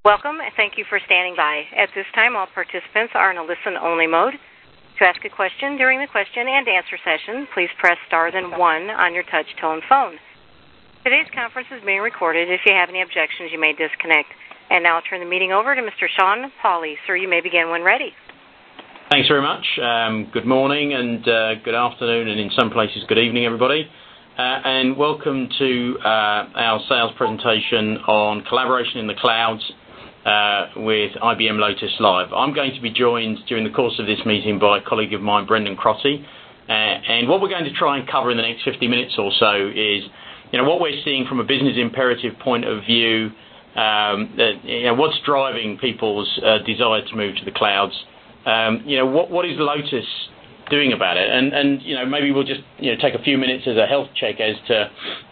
Welcome, and thank you for standing by. At this time, all participants are in a listen-only mode. To ask a question during the question and answer session, please press star then 1 on your touch-tone phone. Today's conference is being recorded. If you have any objections, you may disconnect. And now I'll turn the meeting over to Mr. Sean Pauli. Sir, you may begin when ready. Thanks very much. Good morning and good afternoon, and in some places, good evening, everybody. And welcome to our sales presentation on collaboration in the clouds with IBM Lotus Live. I'm going to be joined during the course of this meeting by a colleague of mine, Brendan Crotty. And what we're going to try and cover in the next 50 minutes or so is, what we're seeing from a business imperative point of view, what's driving people's desire to move to the clouds. What is Lotus doing about it? And maybe we'll just take a few minutes as a health check as to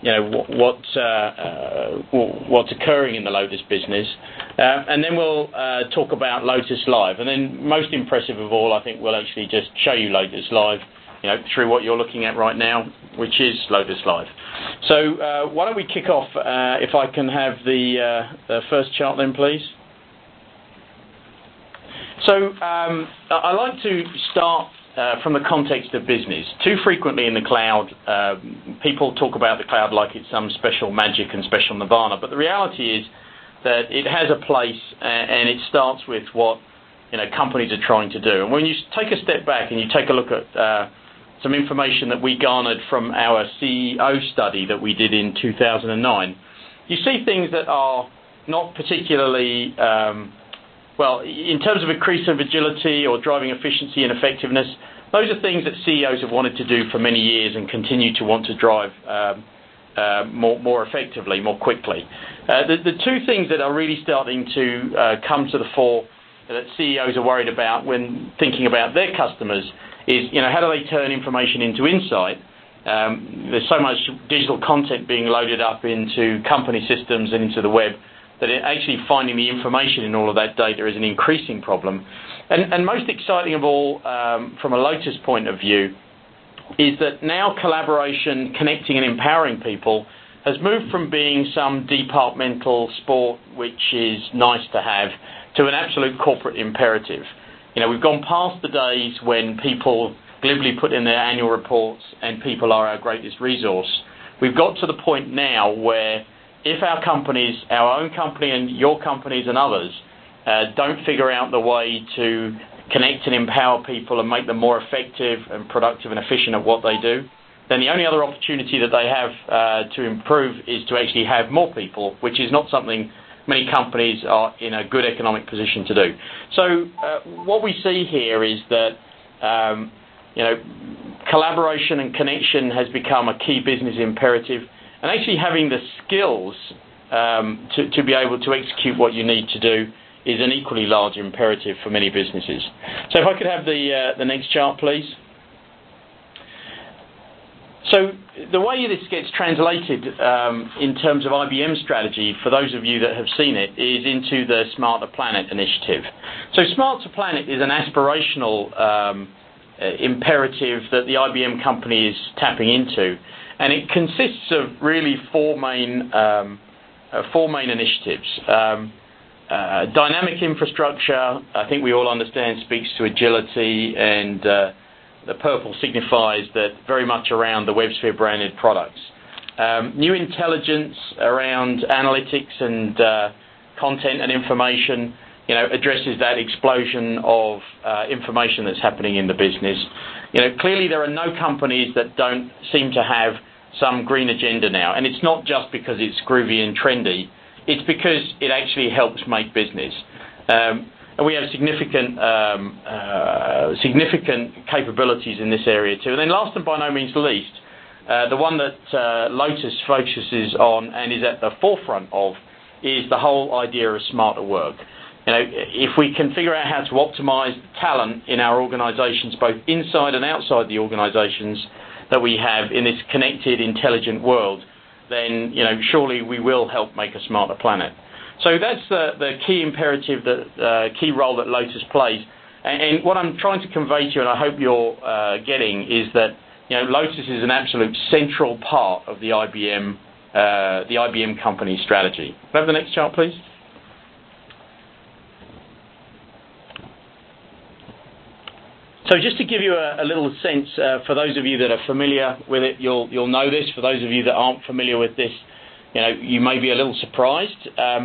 what's occurring in the Lotus business, and then we'll talk about Lotus Live, and then most impressive of all, I think we'll actually just show you Lotus Live, through what you're looking at right now, which is Lotus Live. So why don't we kick off? If I can have the first chart then, please. So I like to start from the context of business. Too frequently in the cloud, people talk about the cloud like it's some special magic and special nirvana, but the reality is that it has a place, and it starts with what companies are trying to do. And when you take a step back and you take a look at some information that we garnered from our CEO study that we did in 2009, you see things that are not particularly in terms of increase of agility or driving efficiency and effectiveness. Those are things that CEOs have wanted to do for many years and continue to want to drive more effectively, more quickly. The two things that are really starting to come to the fore that CEOs are worried about when thinking about their customers is, how do they turn information into insight? There's so much digital content being loaded up into company systems and into the web that actually finding the information in all of that data is an increasing problem. And most exciting of all, from a Lotus point of view, is that now collaboration, connecting and empowering people has moved from being some departmental sport, which is nice to have, to an absolute corporate imperative. We've gone past the days when people glibly put in their annual reports and people are our greatest resource. We've got to the point now where if our companies, our own company and your companies and others, don't figure out the way to connect and empower people and make them more effective and productive and efficient at what they do, then the only other opportunity that they have to improve is to actually have more people, which is not something many companies are in a good economic position to do. So what we see here is that collaboration and connection has become a key business imperative, and actually having the skills to be able to execute what you need to do is an equally large imperative for many businesses. So if I could have the next chart, please. So the way this gets translated in terms of IBM strategy, for those of you that have seen it, is into the Smarter Planet initiative. So Smarter Planet is an aspirational imperative that the IBM company is tapping into. And it consists of really four main initiatives. Dynamic infrastructure, I think we all understand, speaks to agility, and the purple signifies that very much around the WebSphere branded products. New intelligence around analytics and content and information, addresses that explosion of information that's happening in the business. Clearly there are no companies that don't seem to have some green agenda now, and it's not just because it's groovy and trendy, it's because it actually helps make business. And we have significant capabilities in this area too. And then last and by no means least, the one that Lotus focuses on and is at the forefront of is the whole idea of smarter work. If we can figure out how to optimize talent in our organizations, both inside and outside the organizations that we have in this connected, intelligent world, then surely we will help make a smarter planet. So that's the key imperative, the key role that Lotus plays. And what I'm trying to convey to you, and I hope you're getting, is that Lotus is an absolute central part of the IBM company strategy. Can I have the next chart, please? So just to give you a little sense, for those of you that are familiar with it, you'll know this. For those of you that aren't familiar with this, you may be a little surprised.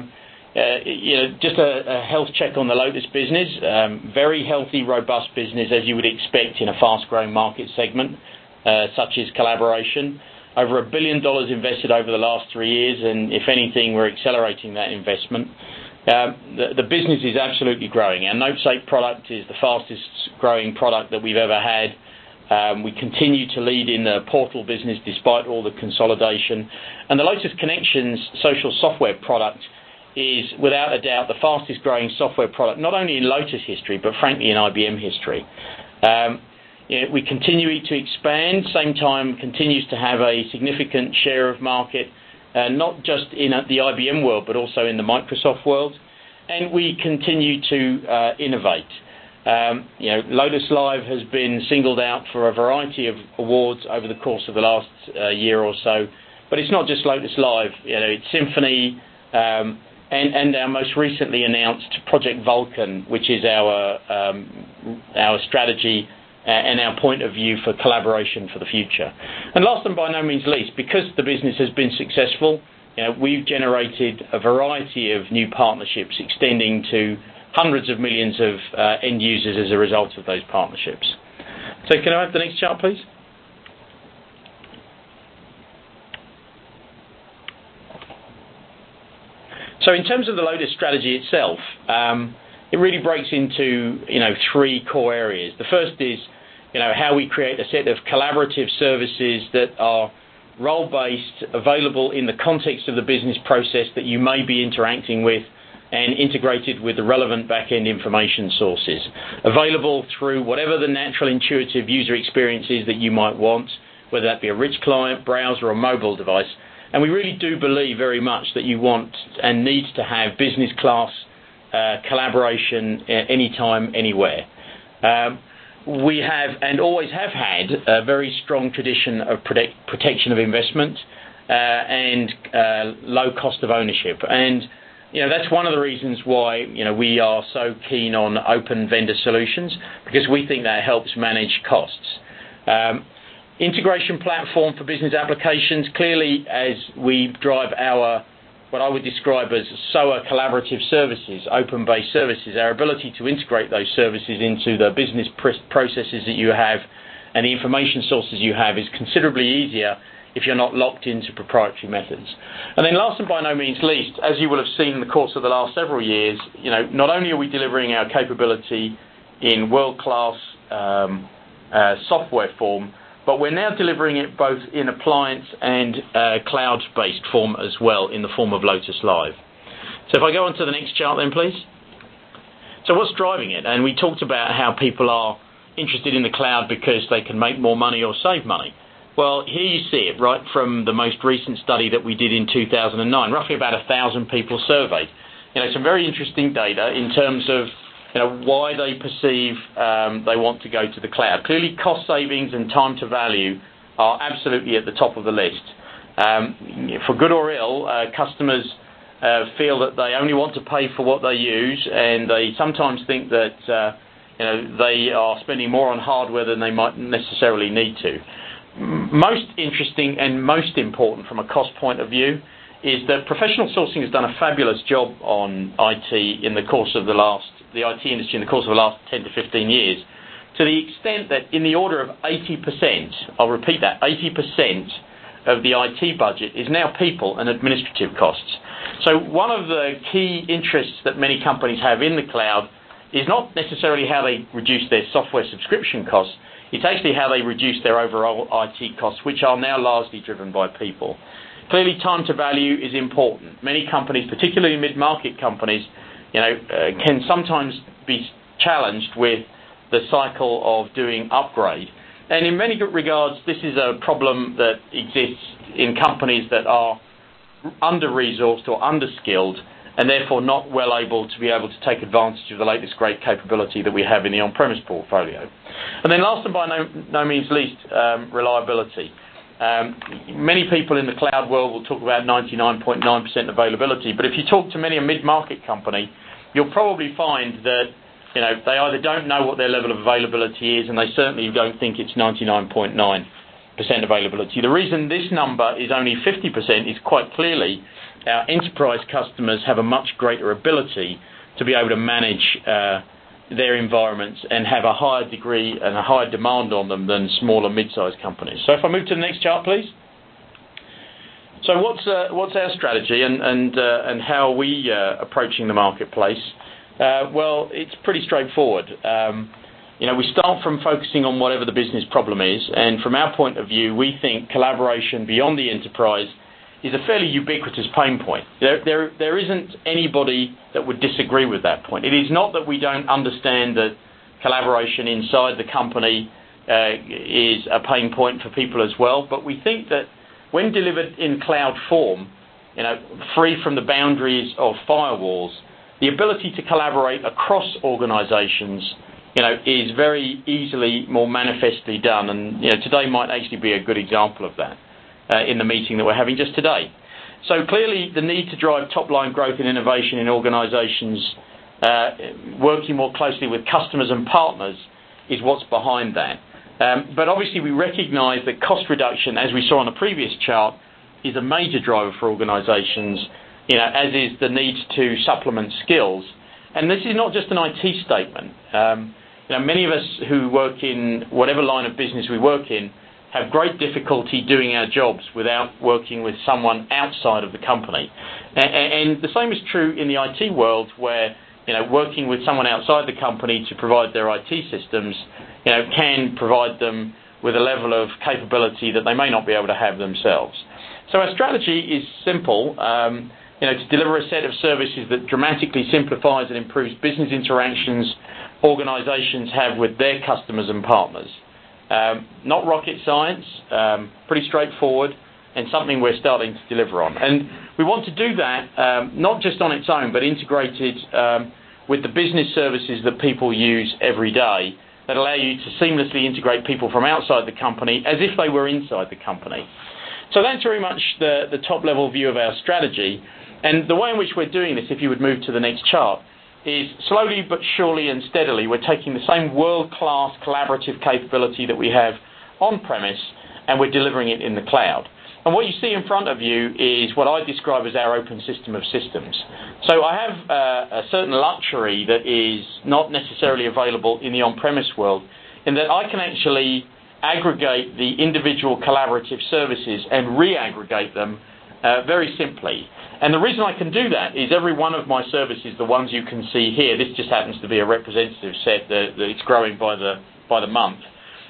Just a health check on the Lotus business. Very healthy, robust business, as you would expect in a fast-growing market segment, such as collaboration. Over $1 billion invested over the last 3 years, and if anything, we're accelerating that investment. The business is absolutely growing. Our NoteSape product is the fastest growing product that we've ever had. We continue to lead in the portal business despite all the consolidation. And the Lotus Connections social software product is, without a doubt, the fastest growing software product, not only in Lotus history, but frankly in IBM history. We continue to expand, same time continues to have a significant share of market, not just in the IBM world, but also in the Microsoft world. And we continue to innovate. Lotus Live has been singled out for a variety of awards over the course of the last year or so. But it's not just Lotus Live. It's Symphony and our most recently announced Project Vulcan, which is our strategy and our point of view for collaboration for the future. And last and by no means least, because the business has been successful, we've generated a variety of new partnerships extending to hundreds of millions of end users as a result of those partnerships. So can I have the next chart, please? So in terms of the Lotus strategy itself, it really breaks into 3 core areas. The first is how we create a set of collaborative services that are role-based, available in the context of the business process that you may be interacting with, and integrated with the relevant back-end information sources, available through whatever the natural intuitive user experience is that you might want, whether that be a rich client, browser, or mobile device. And we really do believe very much that you want and need to have business class collaboration anytime, anywhere. We have and always have had a very strong tradition of protection of investment and low cost of ownership. And that's one of the reasons why we are so keen on open vendor solutions, because we think that helps manage costs. Integration platform for business applications, clearly as we drive our, what I would describe as SOA collaborative services, open-based services, our ability to integrate those services into the business processes that you have and the information sources you have is considerably easier if you're not locked into proprietary methods. And then last and by no means least, as you will have seen in the course of the last several years, not only are we delivering our capability in world-class software form, but we're now delivering it both in appliance and cloud-based form as well, in the form of Lotus Live. So if I go on to the next chart then, please. So what's driving it? And we talked about how people are interested in the cloud because they can make more money or save money. Well, here you see it, right from the most recent study that we did in 2009, roughly about 1,000 people surveyed. Some very interesting data in terms of why they perceive they want to go to the cloud. Clearly, cost savings and time to value are absolutely at the top of the list. For good or ill, customers feel that they only want to pay for what they use, and they sometimes think that they are spending more on hardware than they might necessarily need to. Most interesting and most important from a cost point of view is that professional sourcing has done a fabulous job on IT in the course of the IT industry in the course of the last 10 to 15 years, to the extent that in the order of 80%, I'll repeat that, 80% of the IT budget is now people and administrative costs. So one of the key interests that many companies have in the cloud is not necessarily how they reduce their software subscription costs, it's actually how they reduce their overall IT costs, which are now largely driven by people. Clearly, time to value is important. Many companies, particularly mid-market companies, can sometimes be challenged with the cycle of doing upgrade. And in many regards, this is a problem that exists in companies that are under-resourced or under-skilled and therefore not well able to be able to take advantage of the latest great capability that we have in the on-premise portfolio. And then last and by no means least, reliability. Many people in the cloud world will talk about 99.9% availability, but if you talk to many a mid-market company, you'll probably find that they either don't know what their level of availability is, and they certainly don't think it's 99.9% availability. The reason this number is only 50% is quite clearly our enterprise customers have a much greater ability to be able to manage their environments and have a higher degree and a higher demand on them than small and mid-sized companies. So if I move to the next chart, please. So what's our strategy and how are we approaching the marketplace? Well, it's pretty straightforward. We start from focusing on whatever the business problem is, and from our point of view, we think collaboration beyond the enterprise is a fairly ubiquitous pain point. There isn't anybody that would disagree with that point. It is not that we don't understand that collaboration inside the company is a pain point for people as well, but we think that when delivered in cloud form, free from the boundaries of firewalls, the ability to collaborate across organizations is very easily more manifestly done, and today might actually be a good example of that in the meeting that we're having just today. So clearly the need to drive top-line growth and innovation in organizations working more closely with customers and partners is what's behind that. But obviously we recognize that cost reduction, as we saw on the previous chart, is a major driver for organizations, as is the need to supplement skills. And this is not just an IT statement. Many of us who work in whatever line of business we work in have great difficulty doing our jobs without working with someone outside of the company. And the same is true in the IT world, where working with someone outside the company to provide their IT systems can provide them with a level of capability that they may not be able to have themselves. So our strategy is simple, to deliver a set of services that dramatically simplifies and improves business interactions organizations have with their customers and partners. Not rocket science, pretty straightforward, and something we're starting to deliver on. And we want to do that not just on its own, but integrated with the business services that people use every day that allow you to seamlessly integrate people from outside the company as if they were inside the company. So that's very much the top-level view of our strategy. And the way in which we're doing this, if you would move to the next chart, is slowly but surely and steadily we're taking the same world-class collaborative capability that we have on-premise and we're delivering it in the cloud. And what you see in front of you is what I describe as our open system of systems. So I have a certain luxury that is not necessarily available in the on-premise world, in that I can actually aggregate the individual collaborative services and re-aggregate them very simply. And the reason I can do that is every one of my services, the ones you can see here, this just happens to be a representative set that it's growing by the month.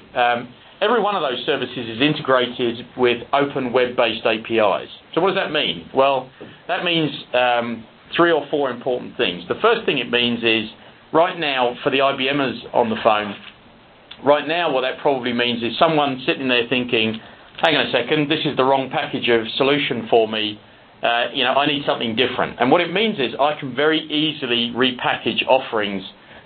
Every one of those services is integrated with open web-based APIs. So what does that mean? Well, that means 3 or 4 important things. The first thing it means is, right now, for the IBMers on the phone, right now what that probably means is someone sitting there thinking, hang on a second, this is the wrong package of solution for me. I need something different. And what it means is I can very easily repackage offerings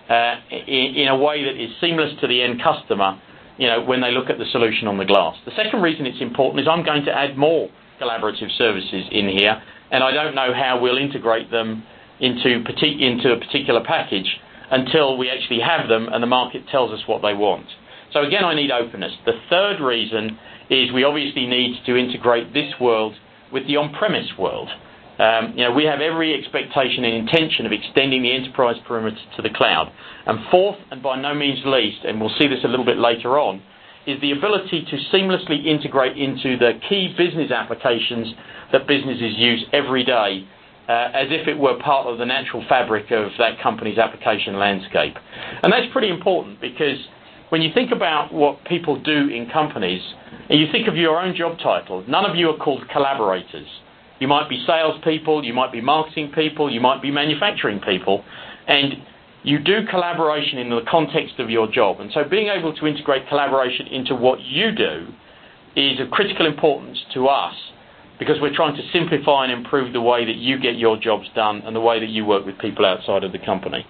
in a way that is seamless to the end customer, when they look at the solution on the glass. The second reason it's important is I'm going to add more collaborative services in here, and I don't know how we'll integrate them into a particular package until we actually have them and the market tells us what they want. So again, I need openness. The third reason is we obviously need to integrate this world with the on-premise world. We have every expectation and intention of extending the enterprise perimeter to the cloud. And fourth, and by no means least, and we'll see this a little bit later on, is the ability to seamlessly integrate into the key business applications that businesses use every day, as if it were part of the natural fabric of that company's application landscape. And that's pretty important, because when you think about what people do in companies, and you think of your own job title, none of you are called collaborators. You might be salespeople, you might be marketing people, you might be manufacturing people, and you do collaboration in the context of your job. And so being able to integrate collaboration into what you do is of critical importance to us, because we're trying to simplify and improve the way that you get your jobs done and the way that you work with people outside of the company.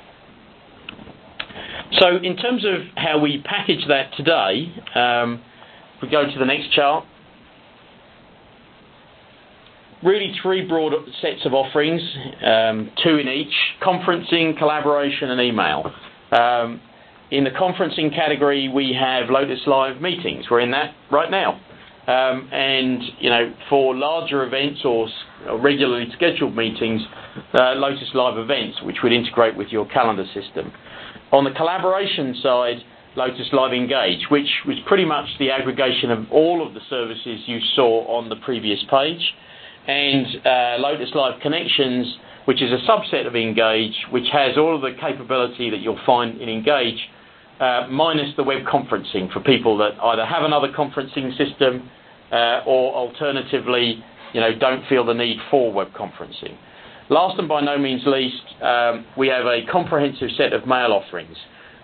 So in terms of how we package that today, if we go to the next chart, really three broad sets of offerings, two in each: conferencing, collaboration, and email. In the conferencing category, we have Lotus Live Meetings. We're in that right now. And, for larger events or regularly scheduled meetings, Lotus Live Events, which would integrate with your calendar system. On the collaboration side, Lotus Live Engage, which was pretty much the aggregation of all of the services you saw on the previous page. And Lotus Live Connections, which is a subset of Engage, which has all of the capability that you'll find in Engage, minus the web conferencing for people that either have another conferencing system or alternatively, don't feel the need for web conferencing. Last and by no means least, we have a comprehensive set of mail offerings.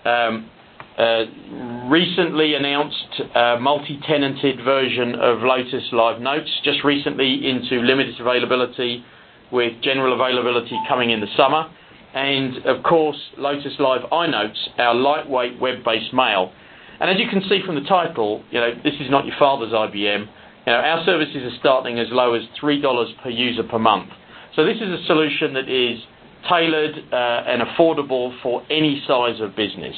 Recently announced multi-tenanted version of Lotus Live Notes, just recently into limited availability with general availability coming in the summer. And, of course, Lotus Live iNotes, our lightweight web-based mail. And as you can see from the title, this is not your father's IBM. Our services are starting as low as $3 per user per month. So this is a solution that is tailored and affordable for any size of business.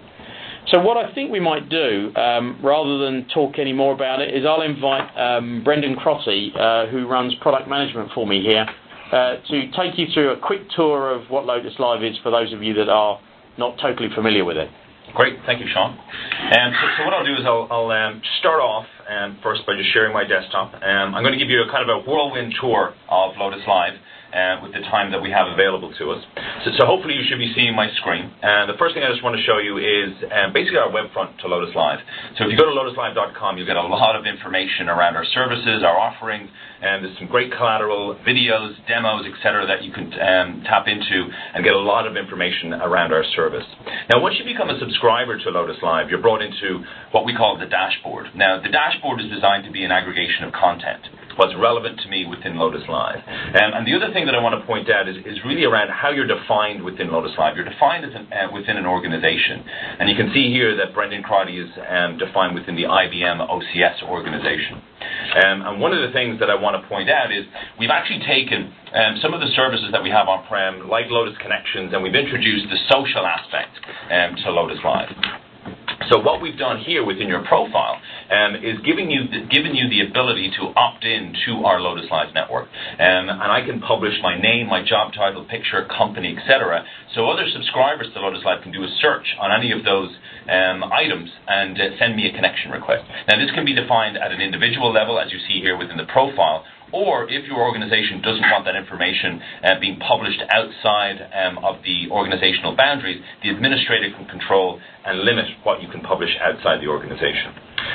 So what I think we might do, rather than talk any more about it, is I'll invite Brendan Crotty, who runs product management for me here, to take you through a quick tour of what Lotus Live is for those of you that are not totally familiar with it. Great, thank you, Sean. So what I'll do is I'll start off first by just sharing my desktop. I'm going to give you a kind of a whirlwind tour of Lotus Live with the time that we have available to us. So hopefully you should be seeing my screen. The first thing I just want to show you is basically our web front to Lotus Live. So if you go to lotuslive.com, you'll get a lot of information around our services, our offerings, and there's some great collateral, videos, demos, etc. that you can tap into and get a lot of information around our service. Now, once you become a subscriber to Lotus Live, you're brought into what we call the dashboard. Now, the dashboard is designed to be an aggregation of content, what's relevant to me within Lotus Live. And the other thing that I want to point out is really around how you're defined within Lotus Live. You're defined as within an organization. And you can see here that Brendan Crotty is defined within the IBM OCS organization. And one of the things that I want to point out is we've actually taken some of the services that we have on-prem, like Lotus Connections, and we've introduced the social aspect to Lotus Live. So what we've done here within your profile is giving you the ability to opt in to our Lotus Live network. And I can publish my name, my job title, picture, company, etc. So other subscribers to Lotus Live can do a search on any of those items and send me a connection request. Now, this can be defined at an individual level, as you see here within the profile, or if your organization doesn't want that information being published outside of the organizational boundaries, the administrator can control and limit what you can publish outside the organization.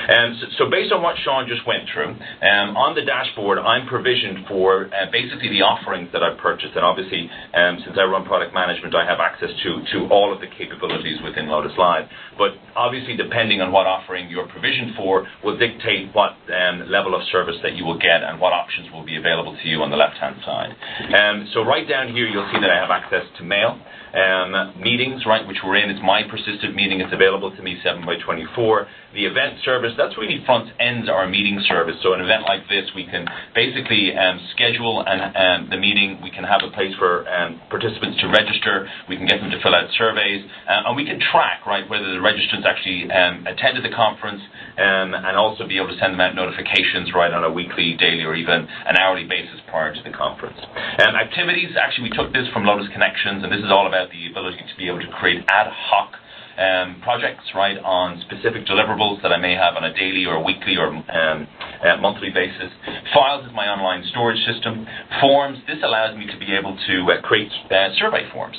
So based on what Sean just went through, on the dashboard, I'm provisioned for basically the offerings that I've purchased. And obviously, since I run product management, I have access to all of the capabilities within Lotus Live. But obviously, depending on what offering you're provisioned for will dictate what level of service that you will get and what options will be available to you on the left-hand side. So right down here, you'll see that I have access to mail. Meetings, right, which we're in, it's my persistent meeting. It's available to me 7x24. The event service, that's really front-ends our meeting service. So an event like this, we can basically schedule the meeting. We can have a place for participants to register. We can get them to fill out surveys. And we can track, right, whether the registrants actually attended the conference and also be able to send them out notifications, right, on a weekly, daily, or even an hourly basis prior to the conference. Activities, actually, we took this from Lotus Connections, and this is all about the ability to be able to create ad hoc projects, right, on specific deliverables that I may have on a daily or weekly or monthly basis. Files is my online storage system. Forms, this allows me to be able to create survey forms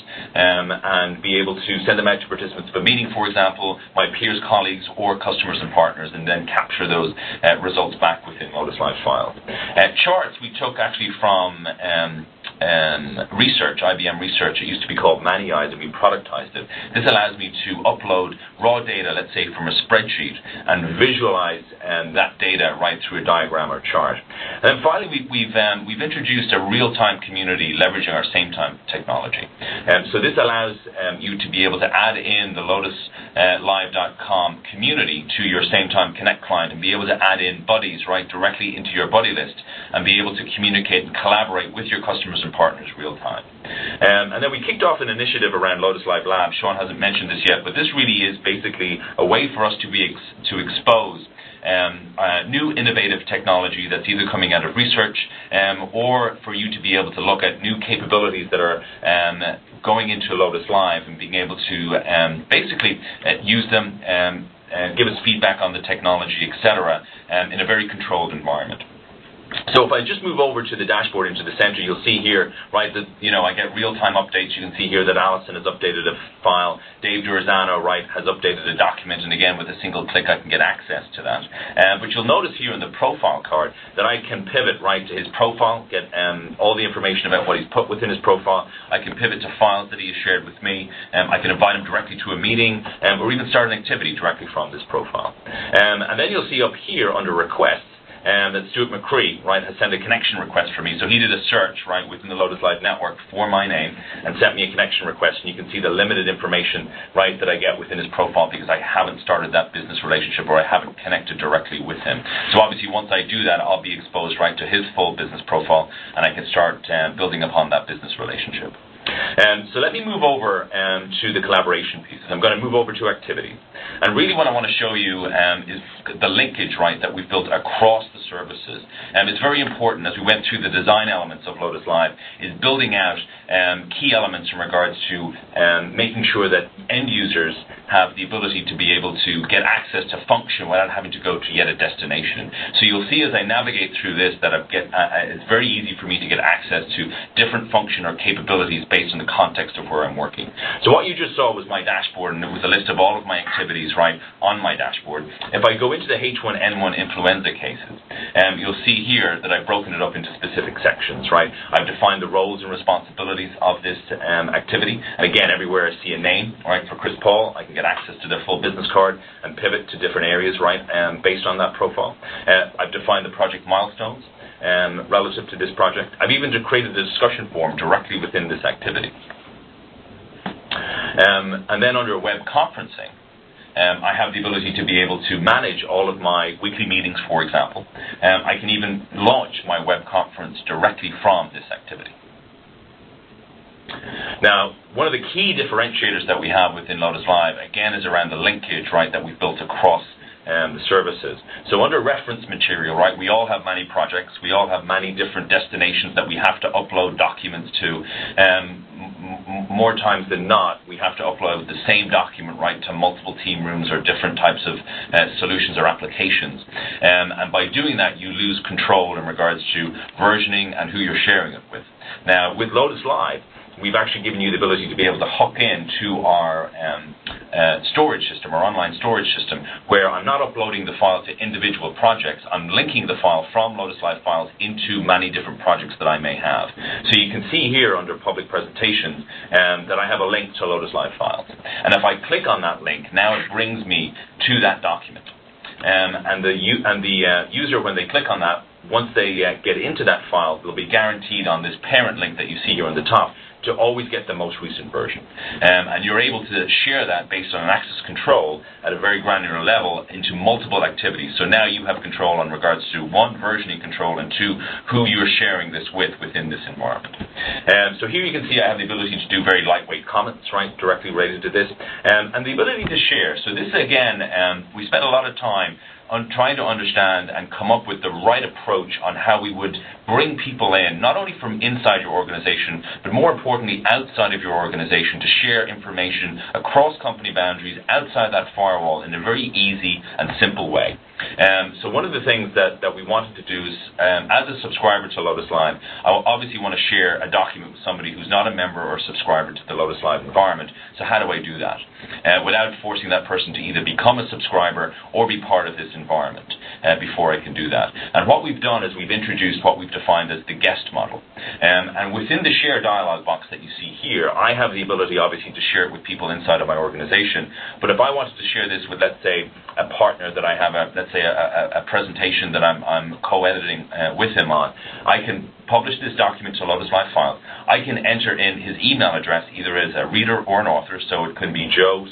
and be able to send them out to participants of a meeting, for example, my peers, colleagues, or customers and partners, and then capture those results back within Lotus Live files. Charts we took actually from research, IBM Research. It used to be called Many Eyes, and we productized it. This allows me to upload raw data, let's say from a spreadsheet, and visualize that data right through a diagram or chart. And then finally, we've introduced a real-time community leveraging our SameTime technology. So this allows you to be able to add in the LotusLive.com community to your SameTime Connect client and be able to add in buddies right directly into your buddy list and be able to communicate and collaborate with your customers and partners real time. And then we kicked off an initiative around Lotus Live Labs. Sean hasn't mentioned this yet, but this really is basically a way for us to expose new innovative technology that's either coming out of research or for you to be able to look at new capabilities that are going into Lotus Live and being able to basically use them, give us feedback on the technology, etc., in a very controlled environment. So if I just move over to the dashboard into the center, you'll see here, right, that, I get real-time updates. You can see here that Alison has updated a file. Dave Durazano, right, has updated a document. And again, with a single click, I can get access to that. But you'll notice here in the profile card that I can pivot, right, to his profile, get all the information about what he's put within his profile. I can pivot to files that he has shared with me. I can invite him directly to a meeting or even start an activity directly from this profile. And then you'll see up here under requests, that Stuart McCree, right, has sent a connection request for me. So he did a search, right, within the Lotus Live network for my name and sent me a connection request. And you can see the limited information, right, that I get within his profile because I haven't started that business relationship or I haven't connected directly with him. So obviously once I do that, I'll be exposed, right, to his full business profile and I can start building upon that business relationship. So let me move over to the collaboration pieces. I'm going to move over to activity. And really what I want to show you is the linkage, right, that we've built across the services. It's very important as we went through the design elements of Lotus Live is building out key elements in regards to making sure that end users have the ability to be able to get access to function without having to go to yet a destination. So you'll see as I navigate through this that it's very easy for me to get access to different function or capabilities based on the context of where I'm working. So what you just saw was my dashboard, and it was a list of all of my activities right on my dashboard. If I go into the H1N1 influenza cases, you'll see here that I've broken it up into specific sections, right? I've defined the roles and responsibilities of this activity, and again, everywhere I see a name, right, for Chris Paul, I can get access to their full business card and pivot to different areas, right, based on that profile. I've defined the project milestones relative to this project. I've even created a discussion forum directly within this activity. And then under web conferencing, I have the ability to be able to manage all of my weekly meetings, for example. I can even launch my web conference directly from this activity. Now, one of the key differentiators that we have within Lotus Live, again, is around the linkage, right, that we've built across the services. So under reference material, right, we all have many projects. We all have many different destinations that we have to upload documents to. More times than not, we have to upload the same document, right, to multiple team rooms or different types of solutions or applications. And by doing that, you lose control in regards to versioning and who you're sharing it with. Now, with Lotus Live, we've actually given you the ability to be able to hook into our storage system, our online storage system, where I'm not uploading the file to individual projects. I'm linking the file from Lotus Live Files into many different projects that I may have. So you can see here under public presentations that I have a link to Lotus Live Files. And if I click on that link, now it brings me to that document. And the user, when they click on that, once they get into that file, they'll be guaranteed on this parent link that you see here on the top to always get the most recent version. And you're able to share that based on an access control at a very granular level into multiple activities. So now you have control in regards to one, versioning control, and two, who you're sharing this with within this environment. So here you can see I have the ability to do very lightweight comments, right, directly related to this. And the ability to share. So this, again, we spent a lot of time on trying to understand and come up with the right approach on how we would bring people in, not only from inside your organization, but more importantly, outside of your organization to share information across company boundaries, outside that firewall, in a very easy and simple way. So one of the things that we wanted to do is, as a subscriber to Lotus Live, I obviously want to share a document with somebody who's not a member or subscriber to the Lotus Live environment. So how do I do that? Without forcing that person to either become a subscriber or be part of this environment before I can do that. And what we've done is we've introduced what we've defined as the guest model. And within the share dialog box box that you see here, I have the ability, obviously, to share it with people inside of my organization. But if I wanted to share this with, let's say, a partner that I have, a presentation that I'm co-editing with him on, I can publish this document to Lotus Live Files. I can enter in his email address either as a reader or an author, so it can be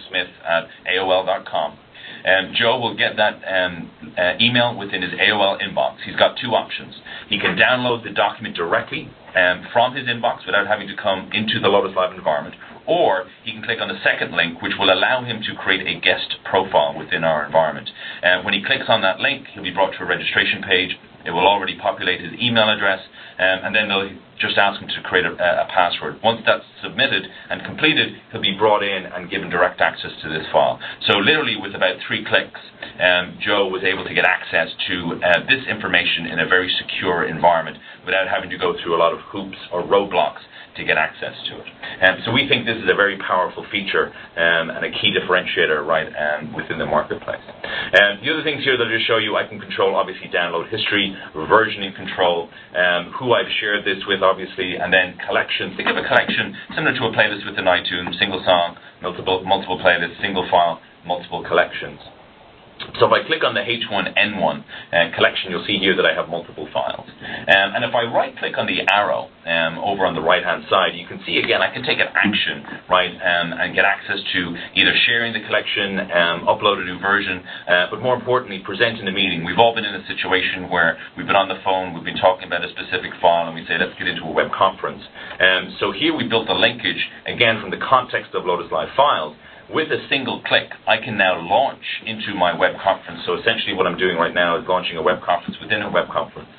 joesmith@aol.com. Joe will get that email within his AOL inbox. He's got two options. He can download the document directly from his inbox without having to come into the Lotus Live environment, or he can click on the second link, which will allow him to create a guest profile within our environment. When he clicks on that link, he'll be brought to a registration page. It will already populate his email address, and then they'll just ask him to create a password. Once that's submitted and completed, he'll be brought in and given direct access to this file. So literally with about 3 clicks, Joe was able to get access to this information in a very secure environment without having to go through a lot of hoops or roadblocks to get access to it. So we think this is a very powerful feature and a key differentiator within the marketplace. The other things here that I'll just show you, I can control, obviously, download history, versioning control, who I've shared this with, obviously, and then collections. Think of a collection similar to a playlist within iTunes, single song, multiple playlists, single file, multiple collections. So if I click on the H1N1 collection, you'll see here that I have multiple files. And if I right-click on the arrow over on the right-hand side, you can see, again, I can take an action, and get access to either sharing the collection, upload a new version, but more importantly, present in a meeting. We've all been in a situation where we've been on the phone, we've been talking about a specific file, and we say, let's get into a web conference. So here we built a linkage, again, from the context of Lotus Live Files. With a single click, I can now launch into my web conference. So essentially what I'm doing right now is launching a web conference within a web conference.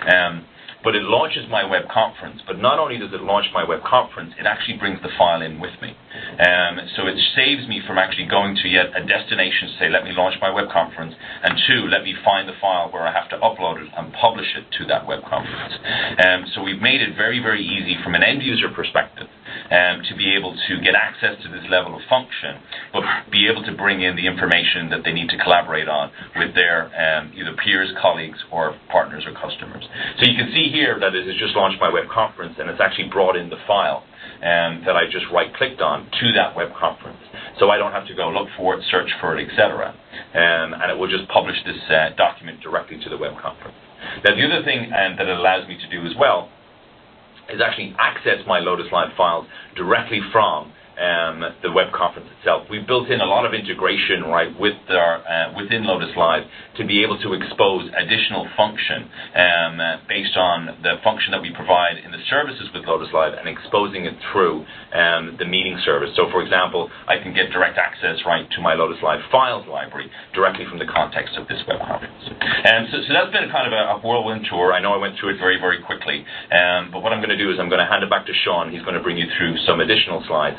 But it launches my web conference. But not only does it launch my web conference, it actually brings the file in with me. So it saves me from actually going to yet a destination to say, let me launch my web conference, and 2, let me find the file where I have to upload it and publish it to that web conference. So we've made it very, very easy from an end-user perspective to be able to get access to this level of function, but be able to bring in the information that they need to collaborate on with their either peers, colleagues, or partners or customers. So you can see here that it has just launched my web conference, and it's actually brought in the file that I just right-clicked on to that web conference. So I don't have to go look for it, search for it, etc. And it will just publish this document directly to the web conference. Now, the other thing that it allows me to do as well is actually access my Lotus Live files directly from the web conference itself. We've built in a lot of integration with within Lotus Live to be able to expose additional function based on the function that we provide in the services with Lotus Live and exposing it through the meeting service. So, for example, I can get direct access to my Lotus Live files library directly from the context of this web conference. So that's been kind of a whirlwind tour. I know I went through it very, very quickly, but what I'm going to do is I'm going to hand it back to Sean. He's going to bring you through some additional slides.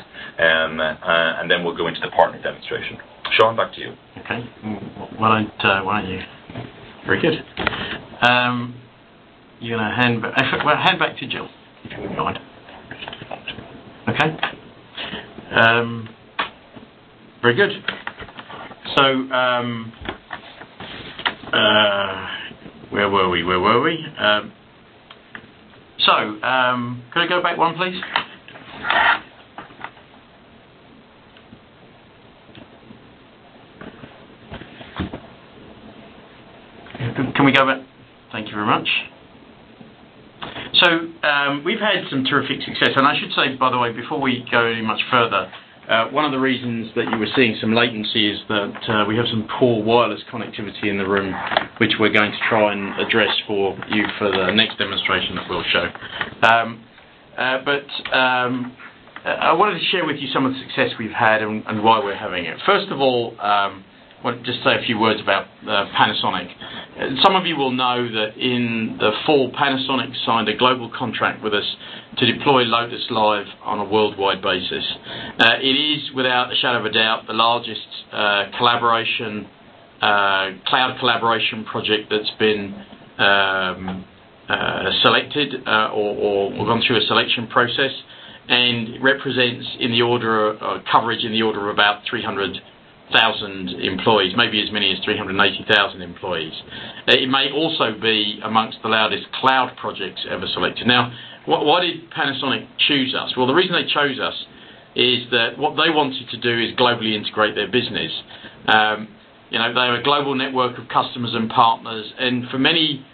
And then we'll go into the partner demonstration. Sean, back to you. Okay. Why don't you? Very good. You're going to hand back to Jill, if you wouldn't mind. Okay. Very good. So, where were we? Could I go back one, please? Can we go back? Thank you very much. So we've had some terrific success, and I should say, by the way, before we go any much further, one of the reasons that you were seeing some latency is that we have some poor wireless connectivity in the room, which we're going to try and address for you for the next demonstration that we'll show. But I wanted to share with you some of the success we've had and why we're having it. First of all, I want to just say a few words about Panasonic. Some of you will know that in the fall, Panasonic signed a global contract with us to deploy Lotus Live on a worldwide basis. It is, without a shadow of a doubt, the largest cloud collaboration project that's been selected or gone through a selection process, and represents coverage in the order of about 300,000 employees, maybe as many as 380,000 employees. It may also be amongst the largest cloud projects ever selected. Now, why did Panasonic choose us? Well, the reason they chose us is that what they wanted to do is globally integrate their business. They have a global network of customers and partners, and for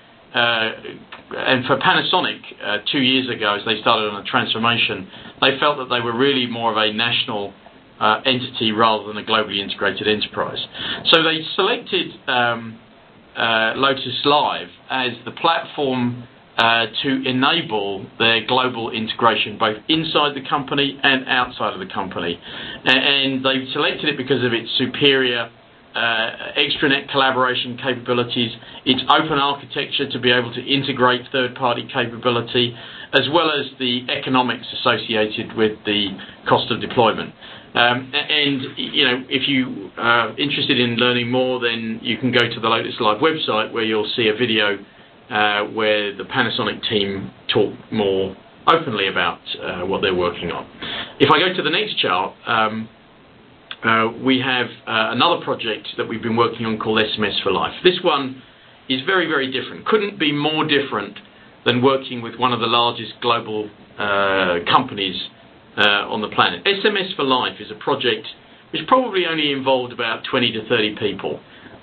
Panasonic, 2 years ago, as they started on a transformation, they felt that they were really more of a national entity rather than a globally integrated enterprise. So they selected Lotus Live as the platform to enable their global integration, both inside the company and outside of the company. And they selected it because of its superior extranet collaboration capabilities, its open architecture to be able to integrate third-party capability, as well as the economics associated with the cost of deployment. If you are interested in learning more, then you can go to the Lotus Live website, where you'll see a video where the Panasonic team talk more openly about what they're working on. If I go to the next chart, we have another project that we've been working on called SMS for Life. This one is very, very different. Couldn't be more different than working with one of the largest global companies on the planet. SMS for Life is a project which probably only involved about 20 to 30 people.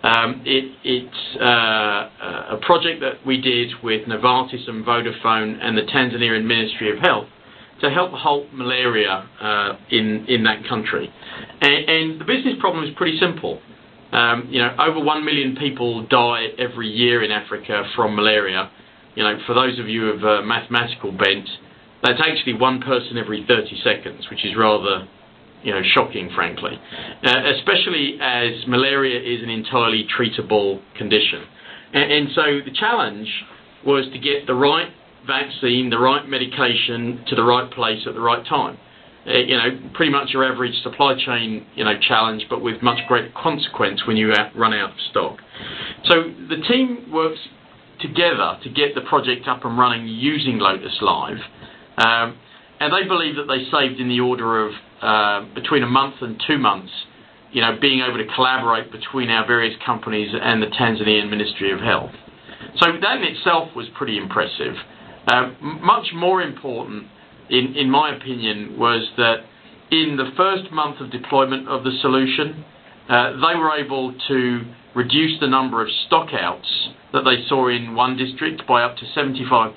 It's a project that we did with Novartis and Vodafone and the Tanzanian Ministry of Health to help halt malaria in that country. And the business problem is pretty simple. Over 1 million people die every year in Africa from malaria. For those of you of mathematical bent, that's actually one person every 30 seconds, which is rather shocking, frankly, especially as malaria is an entirely treatable condition. And so the challenge was to get the right vaccine, the right medication to the right place at the right time. Pretty much your average supply chain, challenge, but with much greater consequence when you run out of stock. So the team works together to get the project up and running using Lotus Live, and they believe that they saved in the order of between a month and 2 months, being able to collaborate between our various companies and the Tanzanian Ministry of Health. So that in itself was pretty impressive. Much more important, in my opinion, was that in the first month of deployment of the solution, they were able to reduce the number of stockouts that they saw in one district by up to 75%.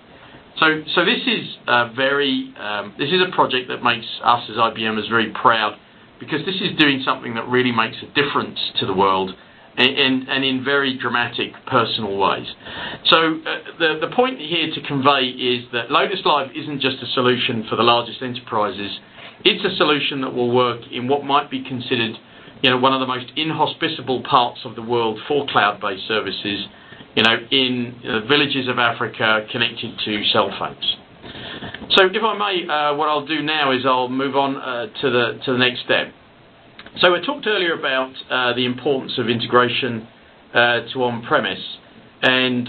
So this is this is a project that makes us as IBMers very proud, because this is doing something that really makes a difference to the world, and in very dramatic personal ways. So the point here to convey is that Lotus Live isn't just a solution for the largest enterprises. It's a solution that will work in what might be considered one of the most inhospitable parts of the world for cloud-based services, in villages of Africa connected to cell phones. So if I may, what I'll do now is I'll move on to the next step. So I talked earlier about the importance of integration to on-premise, and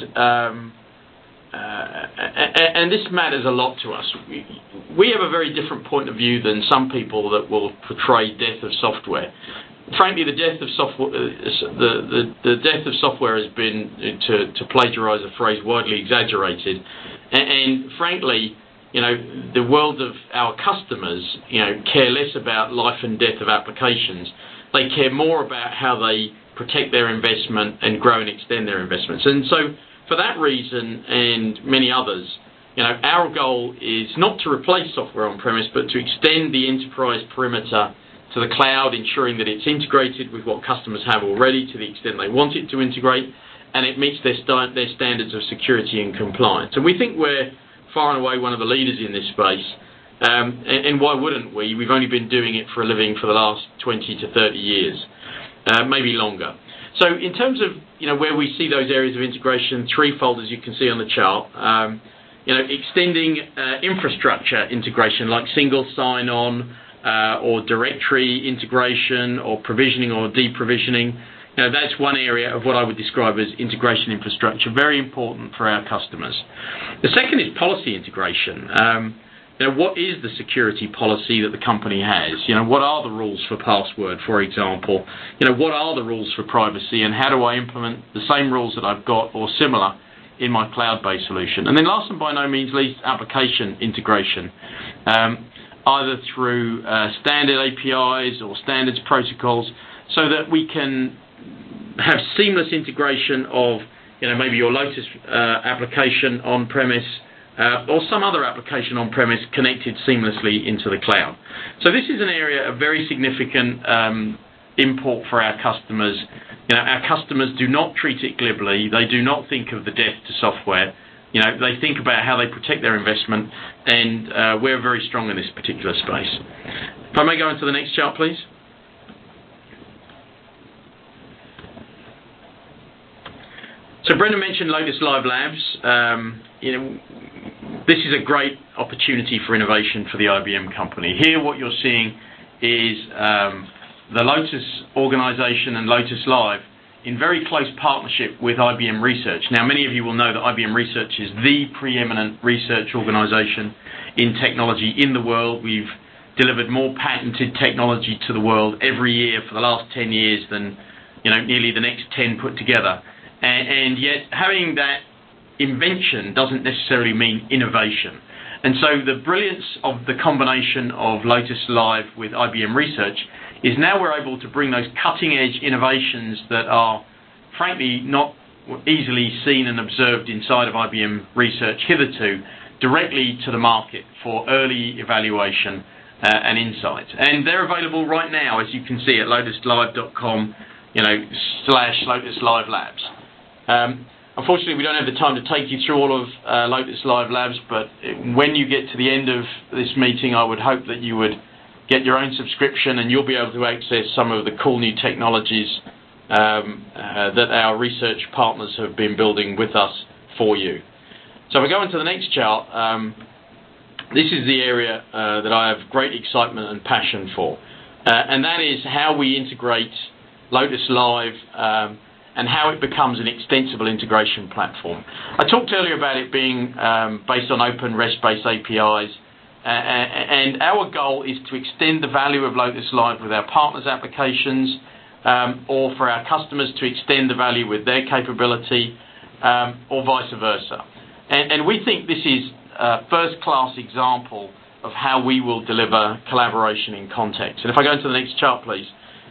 this matters a lot to us. We have a very different point of view than some people that will portray death of software. Frankly, the death of software, the death of software has been, to plagiarise a phrase, widely exaggerated, and frankly, the world of our customers, care less about life and death of applications. They care more about how they protect their investment and grow and extend their investments. And so, for that reason and many others, our goal is not to replace software on-premise, but to extend the enterprise perimeter to the cloud, ensuring that it's integrated with what customers have already to the extent they want it to integrate, and it meets their standards of security and compliance. And we think we're far and away one of the leaders in this space, and why wouldn't we? We've only been doing it for a living for the last 20 to 30 years, maybe longer. So in terms of where we see those areas of integration, threefold, as you can see on the chart. Extending infrastructure integration like single sign-on, or directory integration, or provisioning or deprovisioning. That's one area of what I would describe as integration infrastructure, very important for our customers. The second is policy integration. What is the security policy that the company has? What are the rules for password, for example? What are the rules for privacy, and how do I implement the same rules that I've got or similar in my cloud-based solution. And then last and by no means least, application integration, either through standard APIs or standards protocols, so that we can have seamless integration of maybe your Lotus application on-premise or some other application on-premise connected seamlessly into the cloud. So this is an area of very significant import for our customers. Our customers do not treat it glibly. They do not think of the death to software. They think about how they protect their investment, and we're very strong in this particular space. If I may go into the next chart, please. So Brendan mentioned Lotus Live Labs. This is a great opportunity for innovation for the IBM company. Here what you're seeing is the Lotus organization and Lotus Live in very close partnership with IBM Research. Now, many of you will know that IBM Research is the preeminent research organization in technology in the world. We've delivered more patented technology to the world every year for the last 10 years than nearly the next 10 put together. And yet having that invention doesn't necessarily mean innovation. And so the brilliance of the combination of Lotus Live with IBM Research is now we're able to bring those cutting-edge innovations that are, frankly, not easily seen and observed inside of IBM Research hitherto, directly to the market for early evaluation and insight. And they're available right now, as you can see, at lotuslive.com, /Lotus Live Labs. Unfortunately, we don't have the time to take you through all of Lotus Live Labs, but when you get to the end of this meeting, I would hope that you would get your own subscription and you'll be able to access some of the cool new technologies that our research partners have been building with us for you. So if we go into the next chart, this is the area that I have great excitement and passion for, and that is how we integrate Lotus Live and how it becomes an extensible integration platform. I talked earlier about it being based on open REST-based APIs, and our goal is to extend the value of Lotus Live with our partners' applications, or for our customers to extend the value with their capability, or vice versa. And we think this is a first-class example of how we will deliver collaboration in context. And if I go into the next chart, please.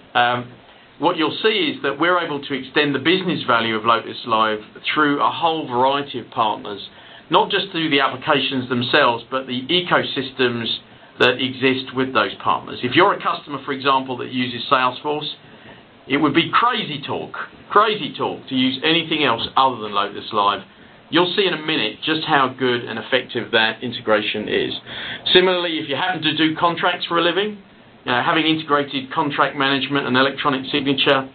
What you'll see is that we're able to extend the business value of Lotus Live through a whole variety of partners, not just through the applications themselves, but the ecosystems that exist with those partners. If you're a customer, for example, that uses Salesforce, it would be crazy talk to use anything else other than Lotus Live. You'll see in a minute just how good and effective that integration is. Similarly, if you happen to do contracts for a living, having integrated contract management and electronic signature,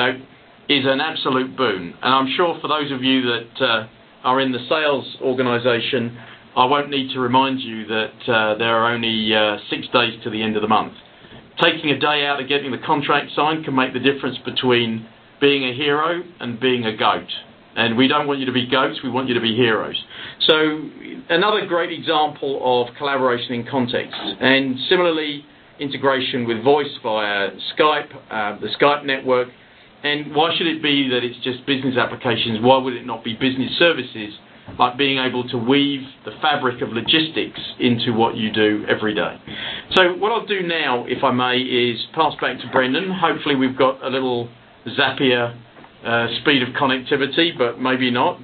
is an absolute boon. And I'm sure for those of you that are in the sales organization, I won't need to remind you that there are only 6 days to the end of the month. Taking a day out of getting the contract signed can make the difference between being a hero and being a goat. And we don't want you to be goats, we want you to be heroes. So another great example of collaboration in context. And similarly, integration with voice via Skype, the Skype network. And why should it be that it's just business applications? Why would it not be business services, like being able to weave the fabric of logistics into what you do every day? So what I'll do now, if I may, is pass back to Brendan. Hopefully we've got a little Zapier speed of connectivity, but maybe not.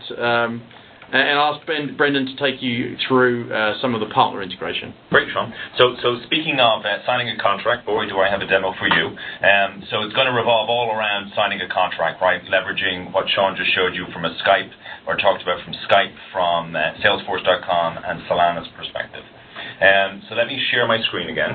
And I'll ask Brendan to take you through some of the partner integration. Great, Sean. So speaking of signing a contract, boy, do I have a demo for you. So it's going to revolve all around signing a contract, right? Leveraging what Sean just showed you from a Skype, or talked about from Skype, from Salesforce.com and Solana's perspective. So let me share my screen again.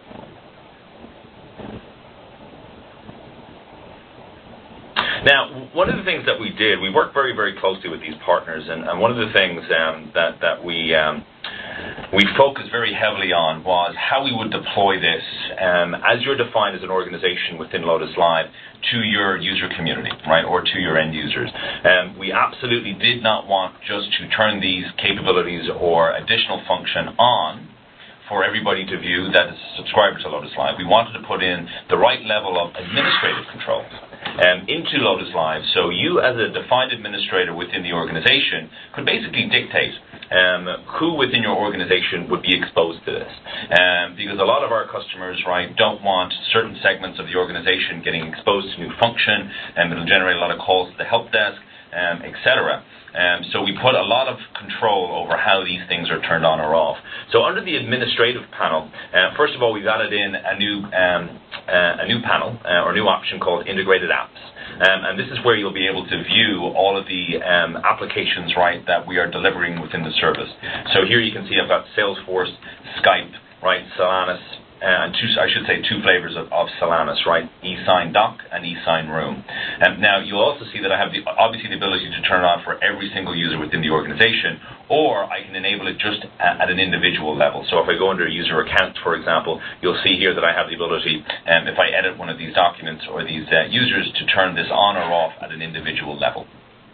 Now, one of the things that we did, we worked very, very closely with these partners, and one of the things that we focused very heavily on was how we would deploy this as you're defined as an organization within Lotus Live to your user community, right, or to your end users. We absolutely did not want just to turn these capabilities or additional function on for everybody to view that is a subscriber to Lotus Live. We wanted to put in the right level of administrative controls. into Lotus Live. So you, as a defined administrator within the organization, could basically dictate who within your organization would be exposed to this. Because a lot of our customers, right, don't want certain segments of the organization getting exposed to new function, and it'll generate a lot of calls to the help desk, etc. So we put a lot of control over how these things are turned on or off. So under the administrative panel, first of all, we've added in a new panel or new option called Integrated Apps. And this is where you'll be able to view all of the applications, right, that we are delivering within the service. So here you can see I've got Salesforce, Skype, right, Solanus, and two flavors of Solanus, right, eSign Doc and eSign Room. Now, you'll also see that I have obviously the ability to turn it on for every single user within the organization, or I can enable it just at an individual level. So if I go under user accounts, for example, you'll see here that I have the ability, if I edit one of these documents or these users, to turn this on or off at an individual level.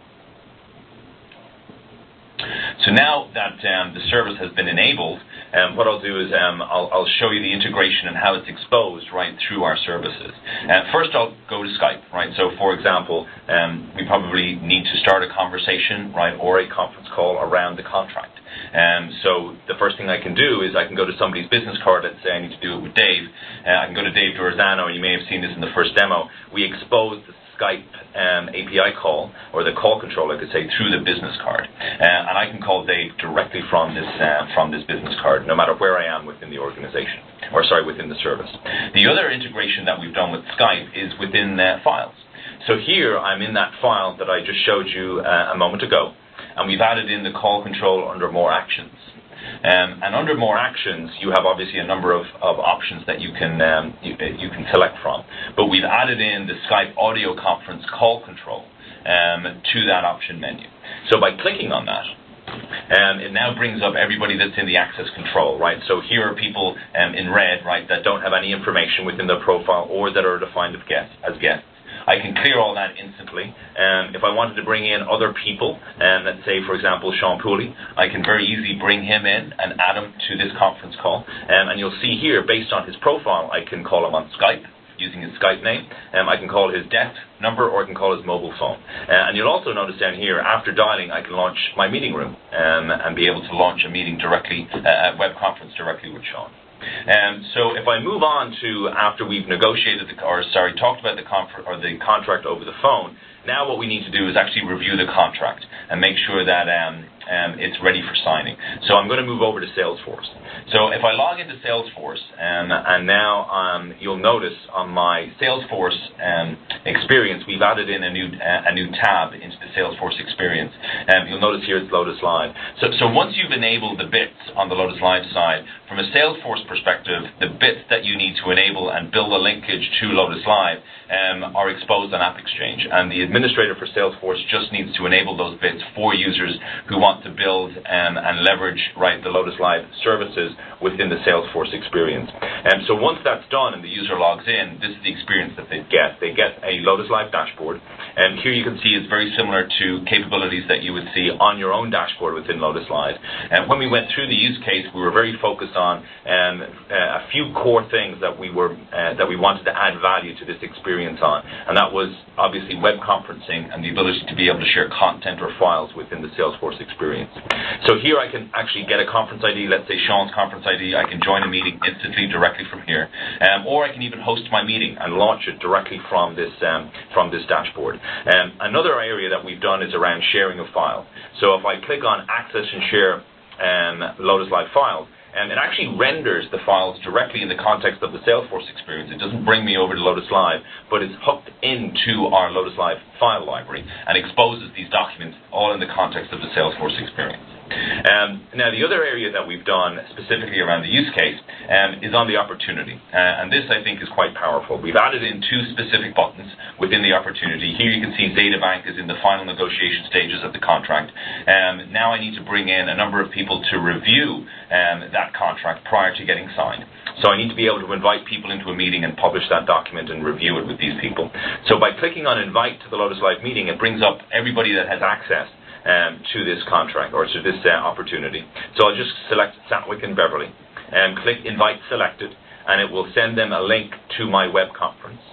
So now that the service has been enabled, what I'll do is I'll show you the integration and how it's exposed right through our services. First, I'll go to Skype, right? So, for example, we probably need to start a conversation, right, or a conference call around the contract. So the first thing I can do is I can go to somebody's business card. Let's say I need to do it with Dave. I can go to Dave Dorzano, and you may have seen this in the first demo. We expose the Skype API call, or the call control, I could say, through the business card. And I can call Dave directly from this business card, no matter where I am within the organization, within the service. The other integration that we've done with Skype is within files. So here I'm in that file that I just showed you a moment ago, and we've added in the call control under More Actions. And under More Actions, you have obviously a number of options that you can select from. But we've added in the Skype audio conference call control to that option menu. So by clicking on that, it now brings up everybody that's in the access control, right? So here are people in red, right, that don't have any information within their profile or that are defined as guests. I can clear all that instantly. If I wanted to bring in other people, let's say, for example, Sean Pooley, I can very easily bring him in and add him to this conference call. And you'll see here, based on his profile, I can call him on Skype using his Skype name. I can call his desk number, or I can call his mobile phone. And you'll also notice down here, after dialing, I can launch my meeting room and be able to launch a meeting directly, a web conference directly with Sean. So if I move on to after we've talked about the contract over the phone, now what we need to do is actually review the contract and make sure that it's ready for signing. So I'm going to move over to Salesforce. So if I log into Salesforce, and now you'll notice on my Salesforce experience, we've added in a new tab into the Salesforce experience. You'll notice here it's Lotus Live. So once you've enabled the bits on the Lotus Live side, from a Salesforce perspective, the bits that you need to enable and build a linkage to Lotus Live are exposed on AppExchange. And the administrator for Salesforce just needs to enable those bits for users who want to build and leverage the Lotus Live services within the Salesforce experience. So once that's done and the user logs in, this is the experience that they get. They get a Lotus Live dashboard, and here you can see it's very similar to capabilities that you would see on your own dashboard within Lotus Live. And when we went through the use case, we were very focused on a few core things that we wanted to add value to this experience on, and that was obviously web conferencing and the ability to be able to share content or files within the Salesforce experience. So here I can actually get a conference ID, let's say Sean's conference ID. I can join a meeting instantly directly from here, or I can even host my meeting and launch it directly from this dashboard. Another area that we've done is around sharing of files. So if I click on Access and Share Lotus Live Files, it actually renders the files directly in the context of the Salesforce experience. It doesn't bring me over to Lotus Live, but it's hooked into our Lotus Live file library and exposes these documents all in the context of the Salesforce experience. Now, the other area that we've done specifically around the use case is on the opportunity. And this, I think, is quite powerful. We've added in two specific buttons within the opportunity. Here you can see Zeta Bank is in the final negotiation stages of the contract. Now I need to bring in a number of people to review that contract prior to getting signed. So I need to be able to invite people into a meeting and publish that document and review it with these people. So by clicking on Invite to the Lotus Live meeting, it brings up everybody that has access to this contract or to this opportunity. So I'll just select Satwick and Beverly and click Invite Selected, and it will send them a link to my web conference.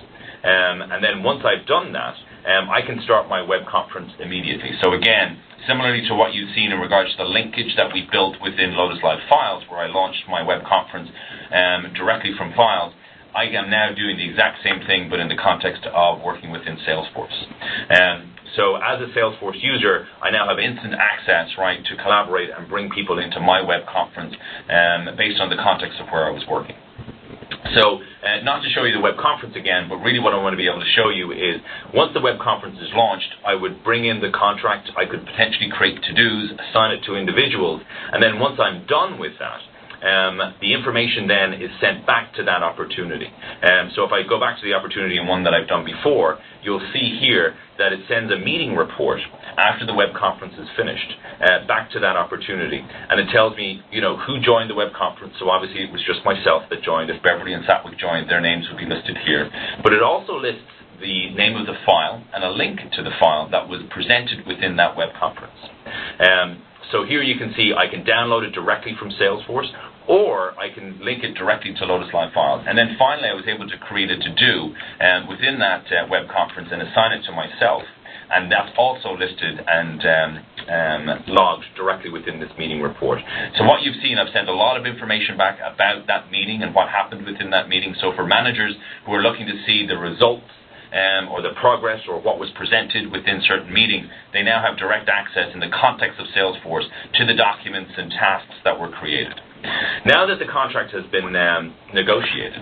And then once I've done that, I can start my web conference immediately. So again, similarly to what you've seen in regards to the linkage that we built within Lotus Live Files, where I launched my web conference directly from Files, I am now doing the exact same thing, but in the context of working within Salesforce. So as a Salesforce user, I now have instant access, right, to collaborate and bring people into my web conference based on the context of where I was working. So not to show you the web conference again, but really what I want to be able to show you is once the web conference is launched, I would bring in the contract, I could potentially create to-dos, assign it to individuals, and then once I'm done with that, the information then is sent back to that opportunity. So if I go back to the opportunity and one that I've done before, you'll see here that it sends a meeting report after the web conference is finished back to that opportunity. And it tells me, who joined the web conference. So obviously it was just myself that joined. If Beverly and Satwick joined, their names would be listed here. But it also lists the name of the file and a link to the file that was presented within that web conference. So here you can see I can download it directly from Salesforce, or I can link it directly to Lotus Live Files. And then finally I was able to create a to-do within that web conference and assign it to myself. And that's also listed and logged directly within this meeting report. So what you've seen, I've sent a lot of information back about that meeting and what happened within that meeting. So for managers who are looking to see the results or the progress or what was presented within certain meetings, they now have direct access in the context of Salesforce to the documents and tasks that were created. Now that the contract has been negotiated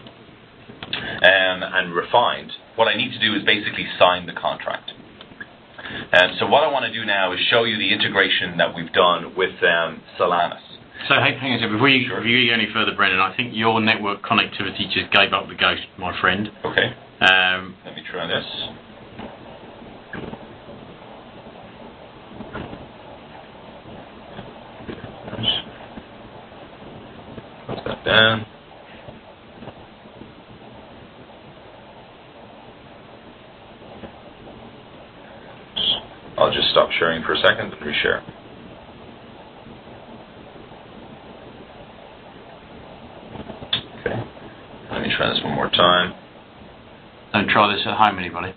and refined, what I need to do is basically sign the contract. So what I want to do now is show you the integration that we've done with Solanus. So hang on a second, before you go any further, Brendan, I think your network connectivity just gave up the ghost, my friend. Okay. Let me try this. Close that down. I'll just stop sharing for a second and reshare. Okay. Let me try this one more time. Don't try this at home, anybody.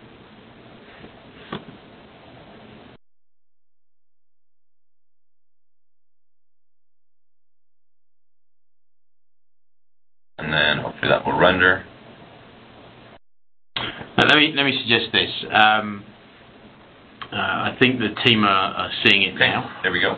And then hopefully that will render. Now let me suggest this. I think the team are seeing it now. There we go.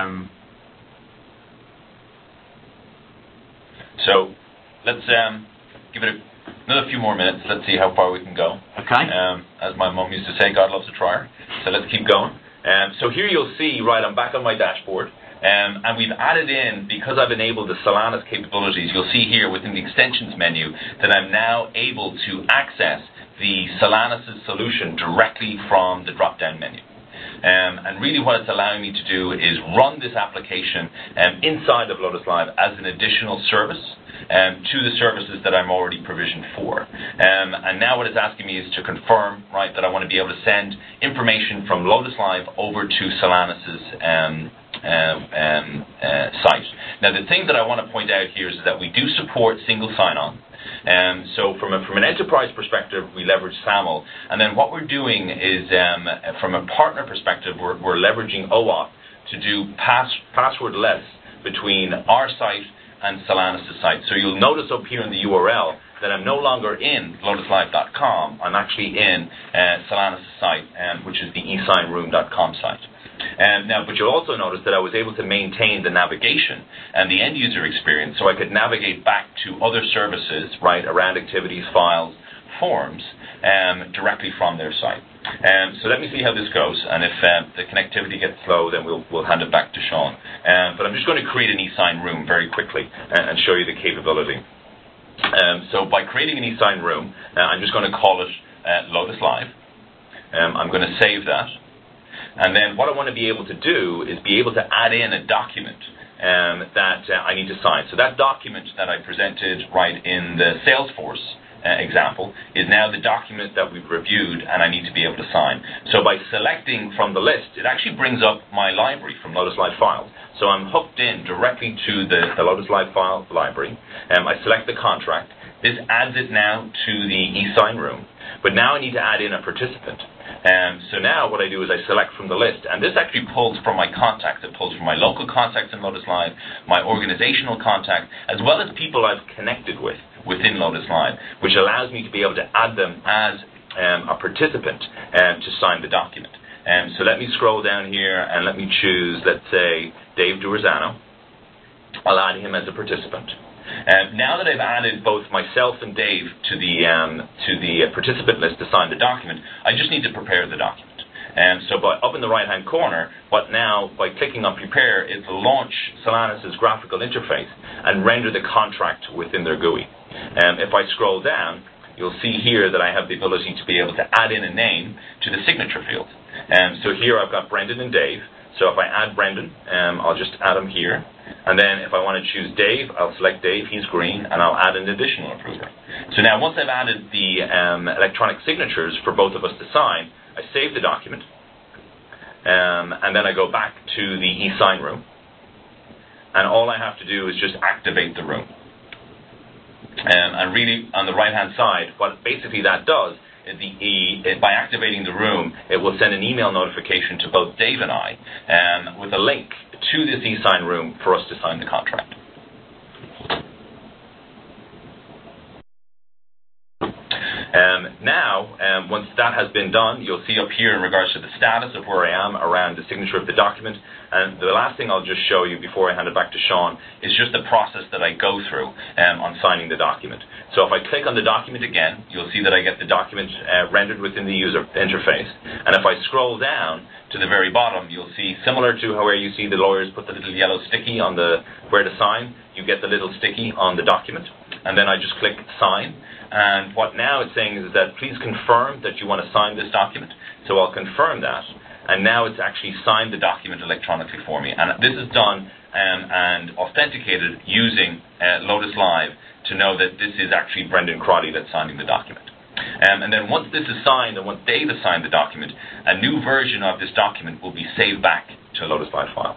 So let's give it another few more minutes. Let's see how far we can go. Okay. As my mum used to say, God loves a trier. So let's keep going. So here you'll see, right, I'm back on my dashboard. And we've added in, because I've enabled the Solanus capabilities, you'll see here within the extensions menu that I'm now able to access the Solanus solution directly from the drop-down menu. And really what it's allowing me to do is run this application inside of Lotus Live as an additional service to the services that I'm already provisioned for. And now what it's asking me is to confirm, right, that I want to be able to send information from Lotus Live over to Solanus's site. Now the thing that I want to point out here is that we do support single sign-on. So from an enterprise perspective, we leverage SAML. And then what we're doing is, from a partner perspective, we're leveraging OAuth to do passwordless between our site and Solanus' site. So you'll notice up here in the URL that I'm no longer in lotuslive.com. I'm actually in Solanus' site, which is the esignroom.com site. But you'll also notice that I was able to maintain the navigation and the end user experience, so I could navigate back to other services, right, around activities, files, forms, directly from their site. So let me see how this goes, and if the connectivity gets slow, then we'll hand it back to Sean. But I'm just going to create an eSign room very quickly and show you the capability. So by creating an eSign room, I'm just going to call it Lotus Live. I'm going to save that. And then what I want to be able to do is be able to add in a document that I need to sign. So that document that I presented right in the Salesforce example is now the document that we've reviewed and I need to be able to sign. So by selecting from the list, it actually brings up my library from Lotus Live files. So I'm hooked in directly to the Lotus Live file library. I select the contract. This adds it now to the e-sign room. But now I need to add in a participant. So now what I do is I select from the list, and this actually pulls from my contacts. It pulls from my local contacts in Lotus Live, my organizational contact, as well as people I've connected with within Lotus Live, which allows me to be able to add them as a participant to sign the document. So let me scroll down here and let me choose, let's say, Dave Duerzano. I'll add him as a participant. Now that I've added both myself and Dave to the participant list to sign the document, I just need to prepare the document. So up in the right-hand corner, by clicking on Prepare, it will launch Solanus' graphical interface and render the contract within their GUI. If I scroll down, you'll see here that I have the ability to be able to add in a name to the signature field. So here I've got Brendan and Dave. So if I add Brendan, I'll just add him here. And then if I want to choose Dave, I'll select Dave, he's green, and I'll add an additional approver. So now once I've added the electronic signatures for both of us to sign, I save the document, and then I go back to the e-sign room, and all I have to do is just activate the room. And really, on the right-hand side, what basically that does, by activating the room, it will send an email notification to both Dave and I with a link to this e-sign room for us to sign the contract. Now, once that has been done, you'll see up here in regards to the status of where I am around the signature of the document. And the last thing I'll just show you before I hand it back to Sean is just the process that I go through on signing the document. So if I click on the document again, you'll see that I get the document rendered within the user interface. And if I scroll down to the very bottom, you'll see, similar to where you see the lawyers put the little yellow sticky on where to sign, you get the little sticky on the document. And then I just click Sign. And what now it's saying is that please confirm that you want to sign this document. So I'll confirm that. And now it's actually signed the document electronically for me. And this is done and authenticated using Lotus Live to know that this is actually Brendan Crotty that's signing the document. And then once this is signed and once Dave has signed the document, a new version of this document will be saved back to Lotus Live files.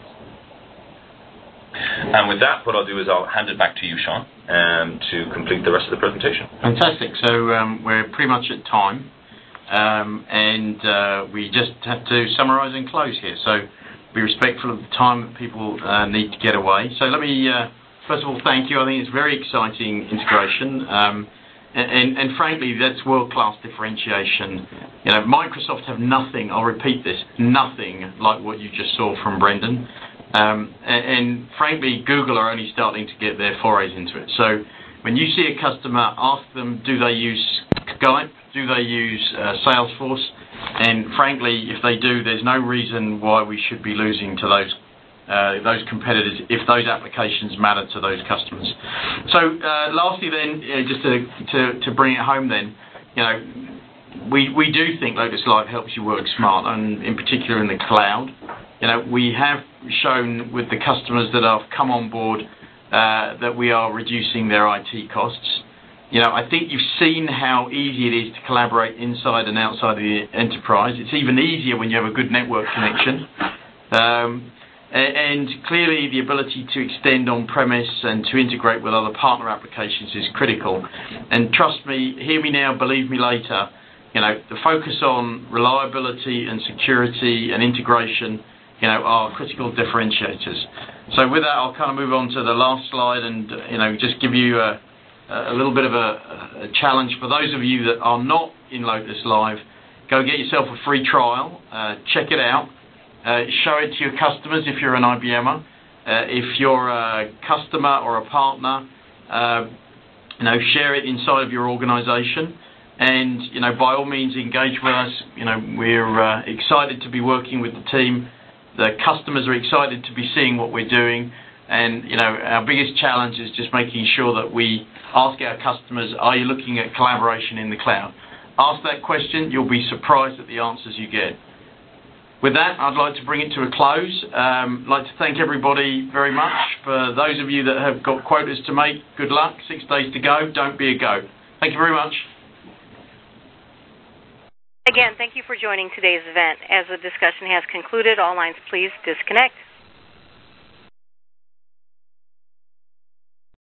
And with that, what I'll do is I'll hand it back to you, Sean, to complete the rest of the presentation. Fantastic. So we're pretty much at time, and we just have to summarise and close here. So be respectful of the time that people need to get away. So let me, first of all, thank you. I think it's very exciting integration. And frankly, that's world-class differentiation. You know, Microsoft have nothing, I'll repeat this, nothing like what you just saw from Brendan. And frankly, Google are only starting to get their forays into it. So when you see a customer, ask them, do they use Skype? Do they use Salesforce? And frankly, if they do, there's no reason why we should be losing to those competitors if those applications matter to those customers. So lastly then, just to bring it home then, you know, we do think Lotus Live helps you work smart, and in particular in the cloud. You know, we have shown with the customers that have come on board that we are reducing their IT costs. You know, I think you've seen how easy it is to collaborate inside and outside of the enterprise. It's even easier when you have a good network connection. And clearly the ability to extend on-premise and to integrate with other partner applications is critical. And trust me, hear me now, believe me later, you know, the focus on reliability and security and integration, you know, are critical differentiators. So with that, I'll kind of move on to the last slide and, you know, just give you a little bit of a challenge. For those of you that are not in Lotus Live, go get yourself a free trial, check it out, show it to your customers if you're an IBMer. If you're a customer or a partner, you know, share it inside of your organization. And, you know, by all means, engage with us. You know, we're excited to be working with the team. The customers are excited to be seeing what we're doing. And, you know, our biggest challenge is just making sure that we ask our customers, are you looking at collaboration in the cloud? Ask that question. You'll be surprised at the answers you get. With that, I'd like to bring it to a close. I'd like to thank everybody very much. For those of you that have got quotas to make, good luck. 6 days to go. Don't be a goat. Thank you very much. Again, thank you for joining today's event. As the discussion has concluded, all lines please disconnect.